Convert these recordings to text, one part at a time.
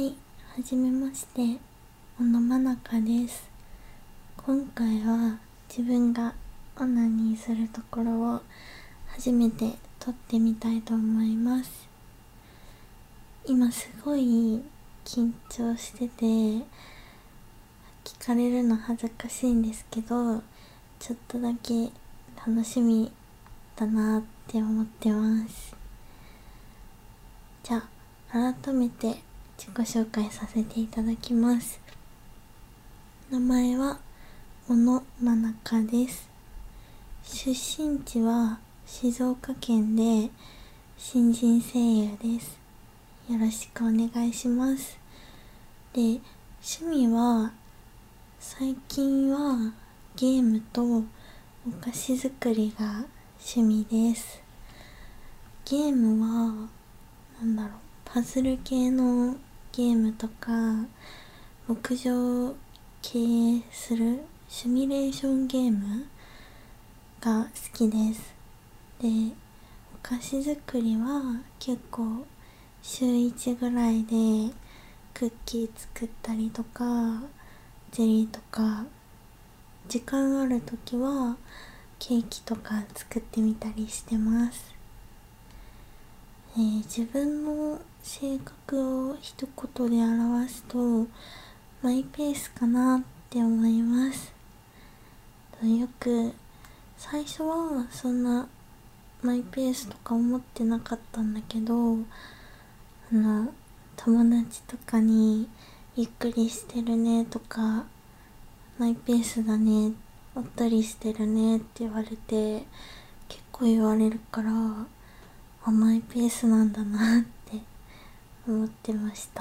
はい、はじめまして、小野まなかです。今回は自分がオナニーするところを初めて撮ってみたいと思います。今すごい緊張してて、聞かれるの恥ずかしいんですけど、ちょっとだけ楽しみだなって思ってます。じゃあ、改めて自己紹介させていただきます。名前は小野まなかです。出身地は静岡県で新人声優です。よろしくお願いします。で、趣味は最近はゲームとお菓子作りが趣味です。ゲームはパズル系のゲームとか牧場を経営するシミュレーションゲームが好きです。で、お菓子作りは結構週1ぐらいでクッキー作ったりとかゼリーとか、時間ある時はケーキとか作ってみたりしてます。自分の性格を一言で表すとマイペースかなって思います。よく最初はそんなマイペースとか思ってなかったんだけど、友達とかにゆっくりしてるねとかマイペースだね、おっとりしてるねって言われて、結構言われるから、マイペースなんだなって思ってました。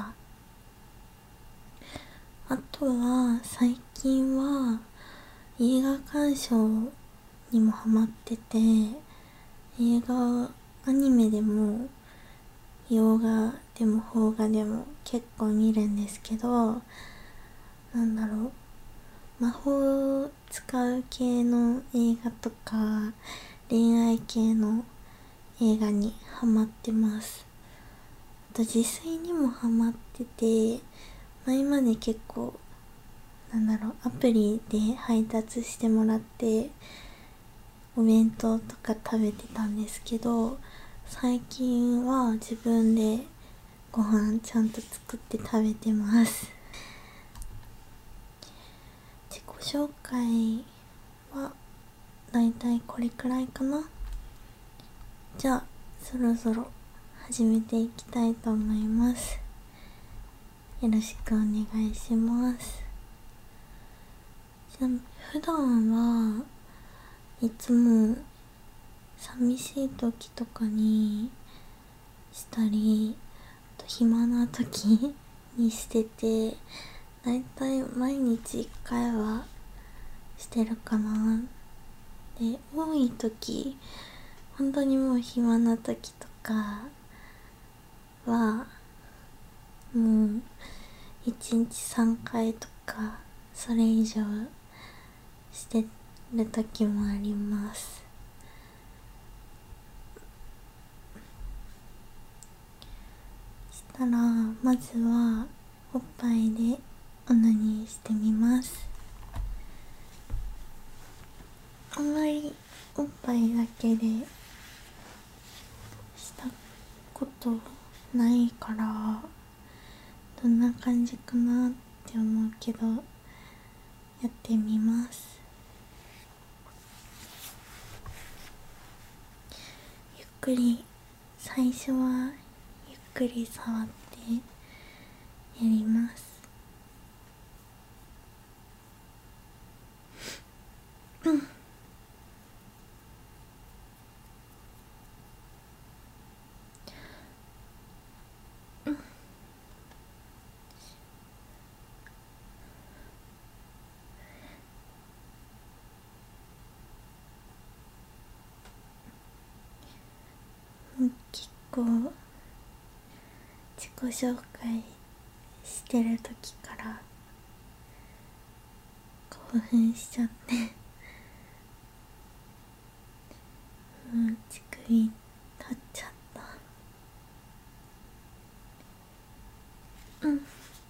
あとは最近は映画鑑賞にもハマってて、映画、アニメでも洋画でも邦画でも結構見るんですけど、魔法を使う系の映画とか恋愛系の映画にハマってます。あと自炊にもハマってて、前まで結構アプリで配達してもらってお弁当とか食べてたんですけど、最近は自分でご飯ちゃんと作って食べてます。自己紹介はだいたいこれくらいかな。じゃあそろそろ始めていきたいと思います。よろしくお願いします。普段はいつも寂しい時とかにしたり、あと暇な時にしてて、だいたい毎日1回はしてるかな。で、多い時、本当にもう暇な時とかはもう1日3回とかそれ以上してる時もあります。したらまずはおっぱいでオナニーしてみます。あんまりおっぱいだけでしたことないからどんな感じかなって思うけど、やってみます。ゆっくり、最初はゆっくり触ってやります。結構自己紹介してる時から興奮しちゃって乳首立っちゃった。 うん。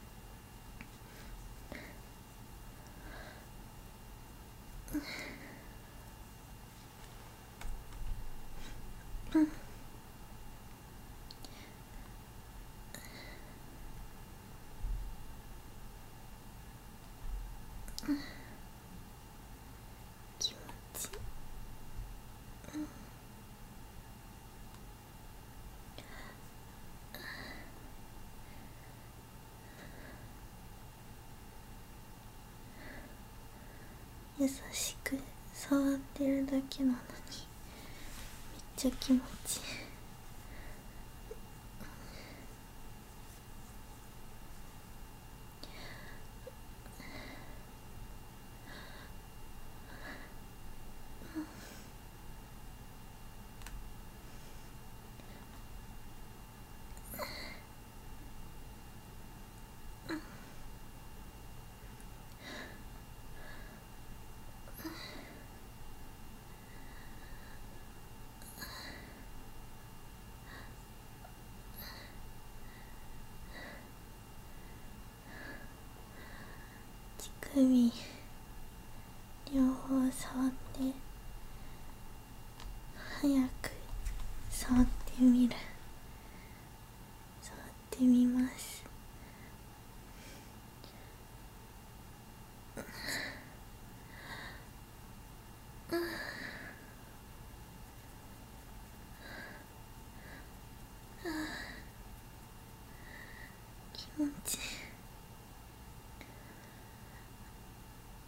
うん。気持ちいい。優しく触ってるだけなのにめっちゃ気持ちいい。乳首両方触って早く触ってみる。触ってみます。気持ちいい。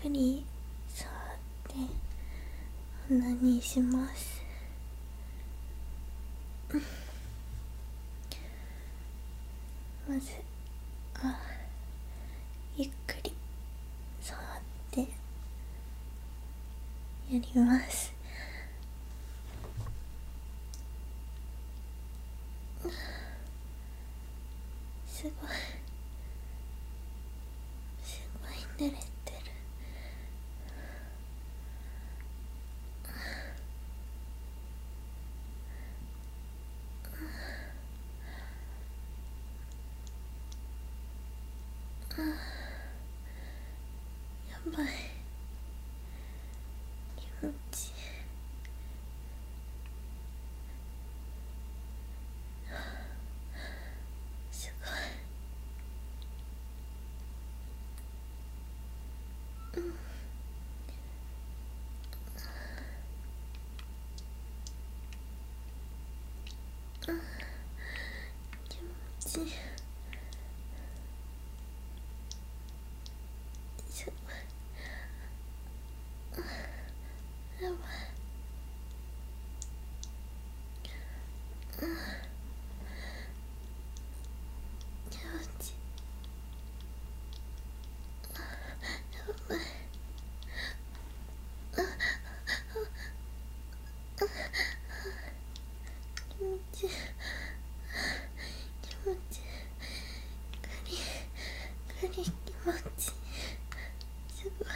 くり触ってオナニーします。まずゆっくり触ってやります。すごい濡れてる。やばい、気持ちいい。すごい。気持ちいい。すごい。やばい。気持ちいい。やばい。気持ちいい。気持ちいい。気持ちいい。すごい。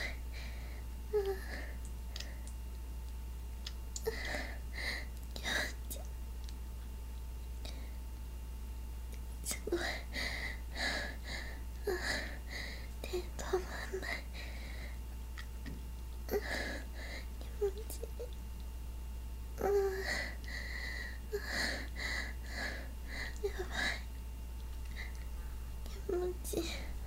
気持ちいい。すごい。手止まんない。気持ちいい。やばい。気持ちいい。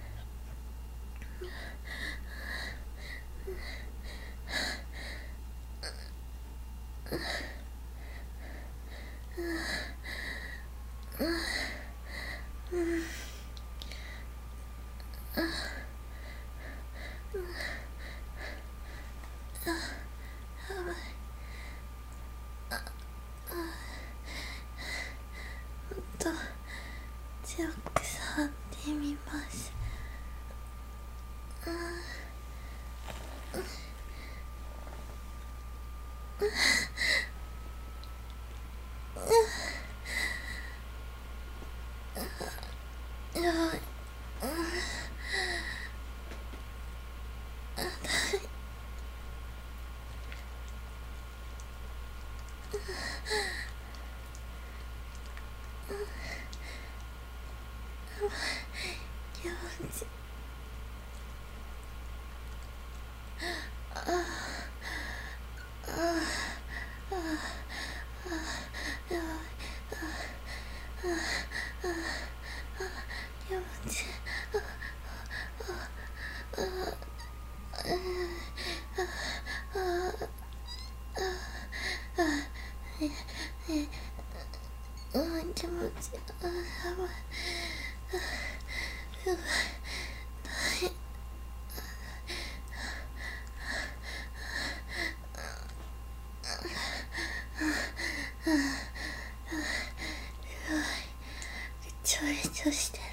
やばい。もっと強く触ってみます。やばい。気持ちいい。気持ちいい。気持ちいい。やばい。すごい。大変。ちょいちょしてる。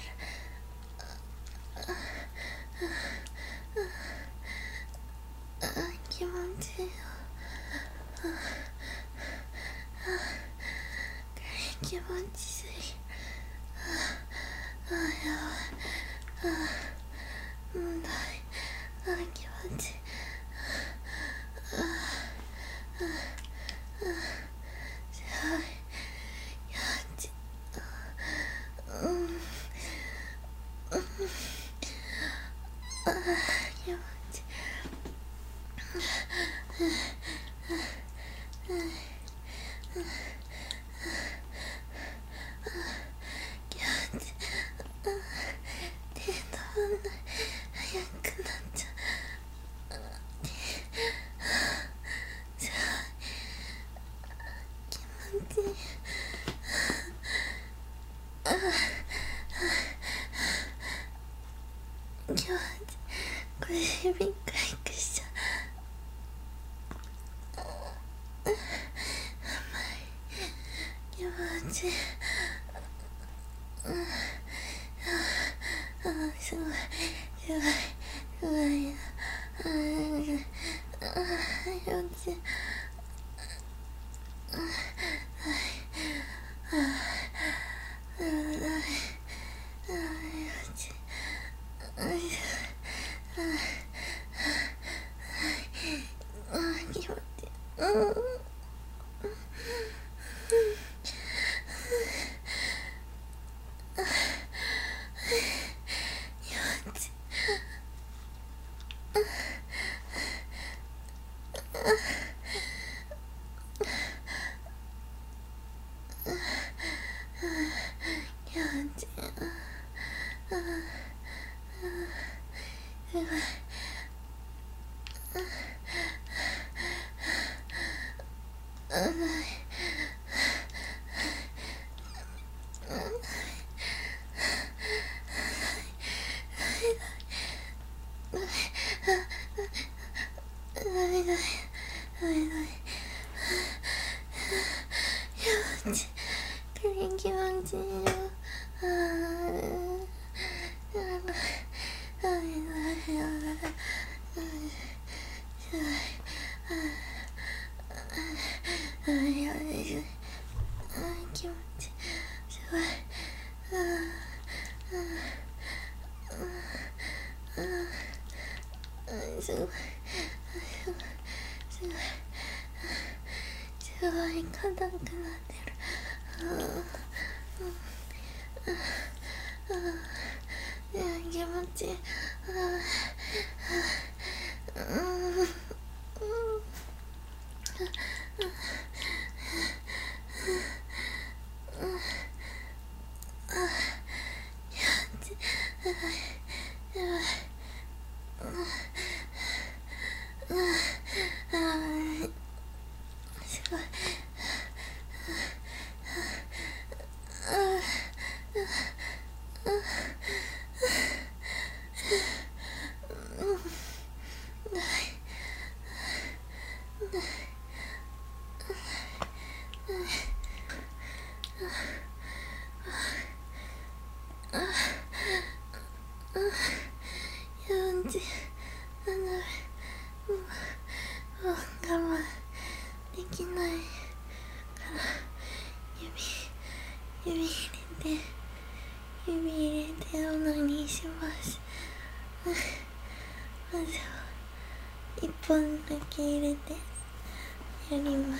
気持ちいいよ。気持ちいい。やばい。もうだい。気持ちいい。すごい。気持ちいい。気持ちいい。手止まんない。早くなっちゃう。すごい。気持ちいい。気持ちいい。これ指かゆくしすごいすごいすごい。気持ちいい。気持ちいいよ。気持ちすごい。すごいすごい硬くなってる。気持ちいい。我慢できないから指入れてオナニーします。まずは1本だけ入れてやります。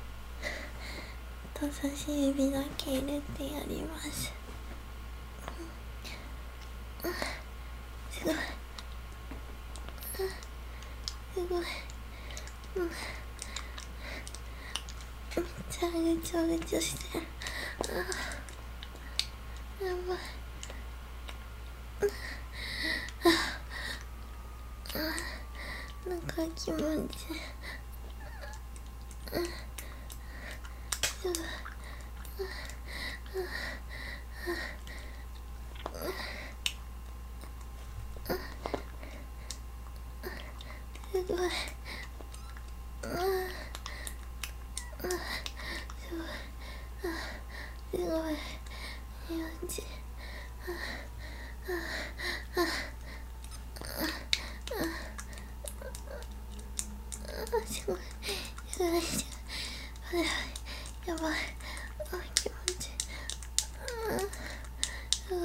人差し指だけ入れてやります。すごいすごい。めっちゃぐちょぐちょしてる。やばい。なんか気持ちいい。すごい。すごい。すごい。気持ちいい。すごい。やばい。気持ちいい。すごい。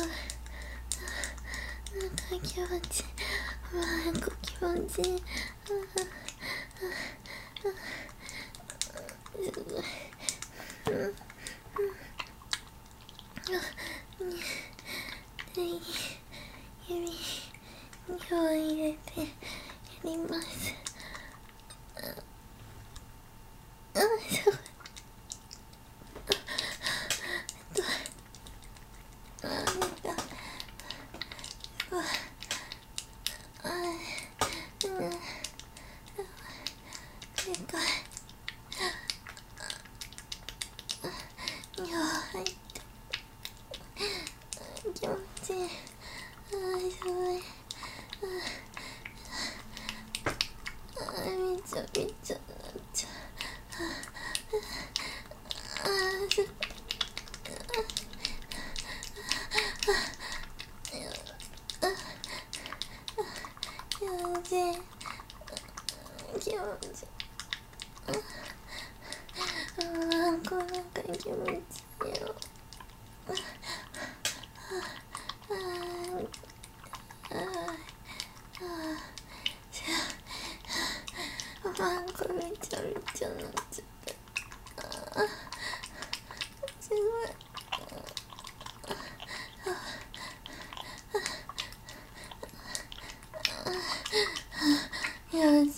なんか気持ちいい。気持ちいい。すごい。指2本入れてやります。すごい。気持ちいい。すごい。 気持ちいい。この中気持ちいいよ。これめちゃめちゃなっちゃった。すごい。よし、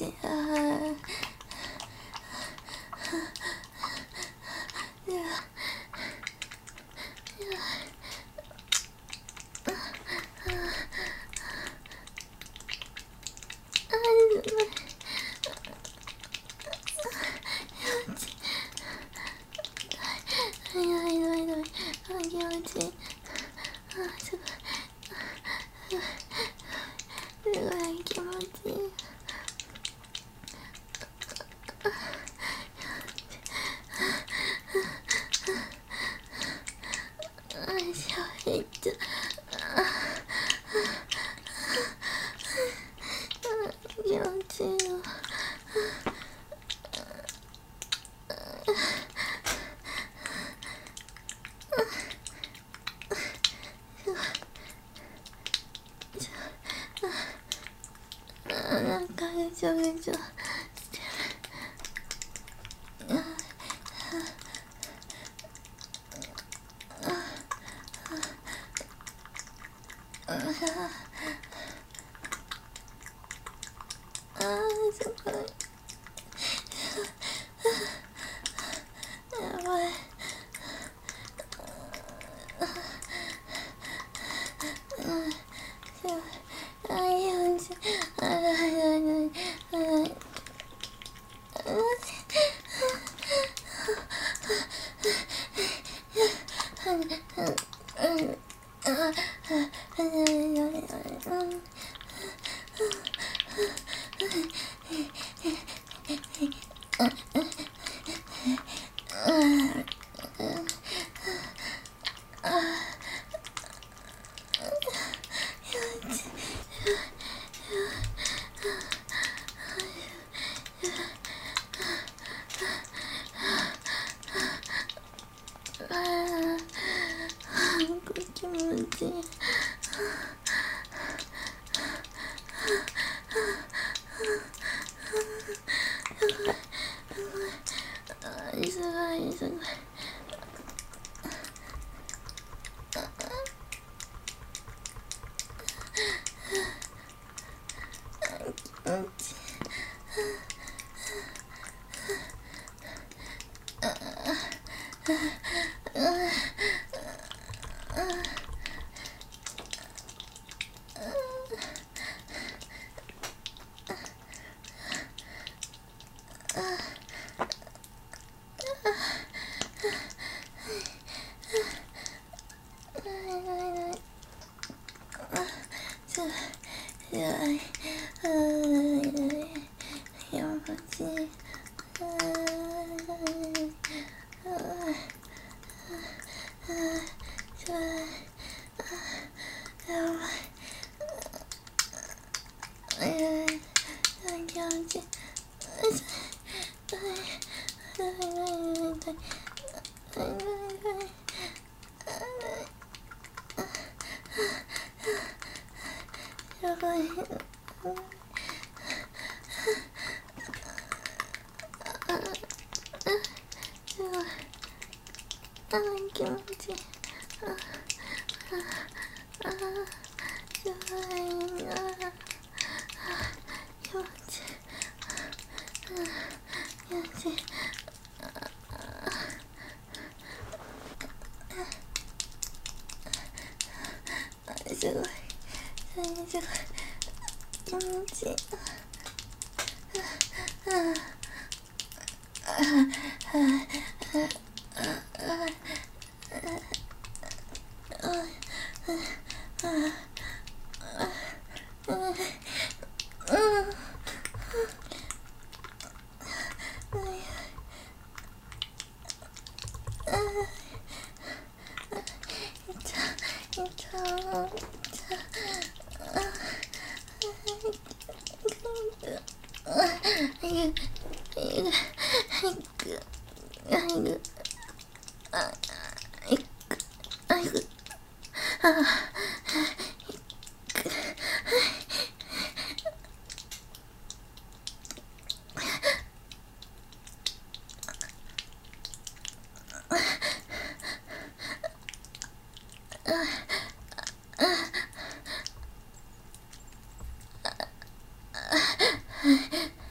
気持ちいい。すごい気持ちいい。めっちゃ気持ちいいよ。なんかぐちゃぐちゃしてる。すごい。やばい。気持ちいい。すごいすごい。気持ちいい。気持ちいい。すごい。気持ちいい。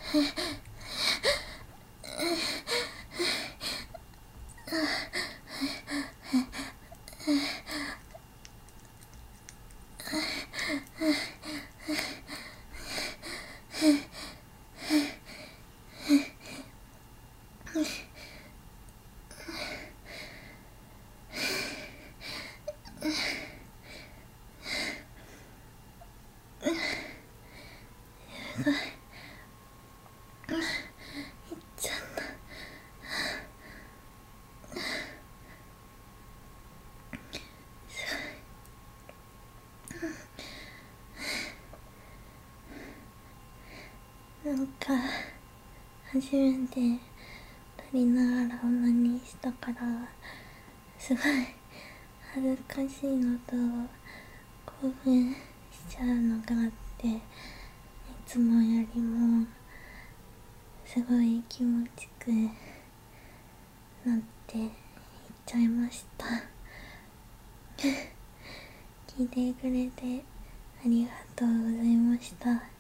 なんか初めて撮りながらオナニーしたからすごい恥ずかしいのと興奮しちゃうのがあって、いつもよりもすごい気持ちよくなっていっちゃいました聞いてくれてありがとうございました。